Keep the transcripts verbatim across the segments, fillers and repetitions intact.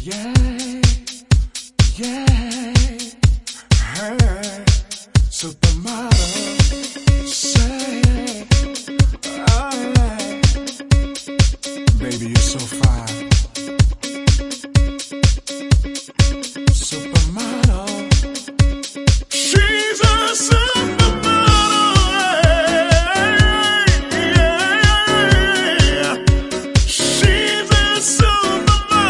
Yeah, yeah, hey, supermodel, say, oh yeah, baby you're so fine, supermodel, she's a supermodel, yeah, she's a supermodel.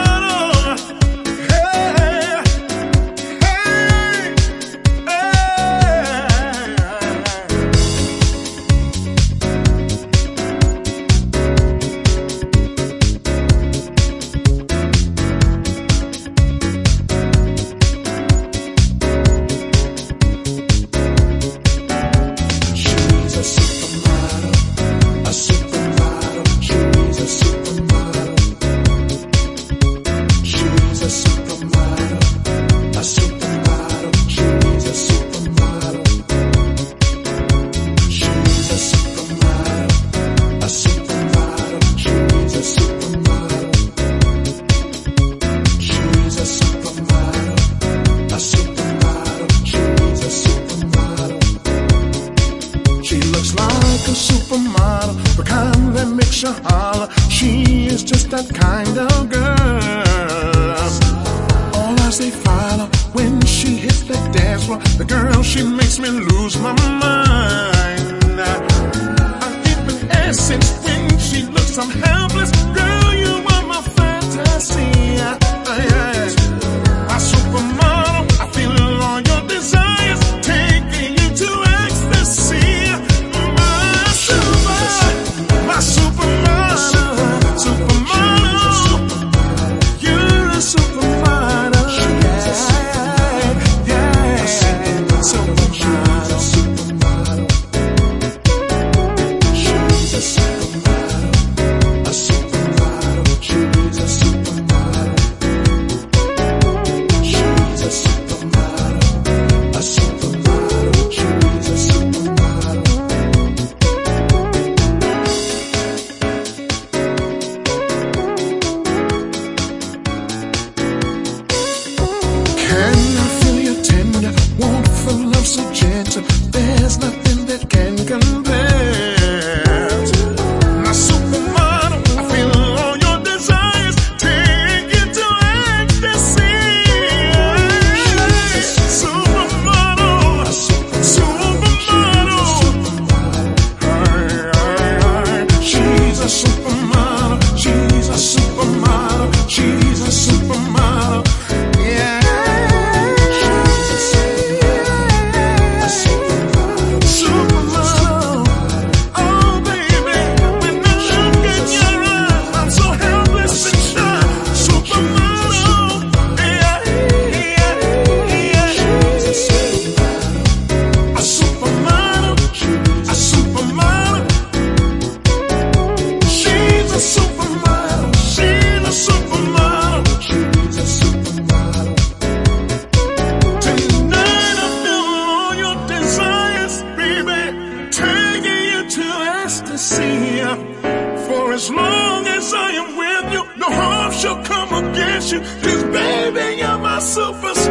Supermodel, the kind that makes you holler. She is just that kind of girl. All eyes they follow when she hits the dance floor. The girl, she makes me lose my mind. I keep an essence when she looks, I'm helpless. Girl, you are my fantasy. My supermodel, I feel all your desires, taking you to ecstasy. My supermodel, supermodel, you're a supermodel, yeah, yeah, supermodel, supermodel, she's a supermodel, a supermodel, she's a supermodel, she's a supermodel, a supermodel, she's a supermodel. Can I feel your tender warmth for love so gentle? There's nothing that can compare. My supermodel, I feel all your desires, take you to ecstasy. Supermodel, supermodel, she's a supermodel, she's a supermodel, she's a supermodel. Yeah. For as long as I am with you, no harm shall come against you. 'Cause baby, you're my super.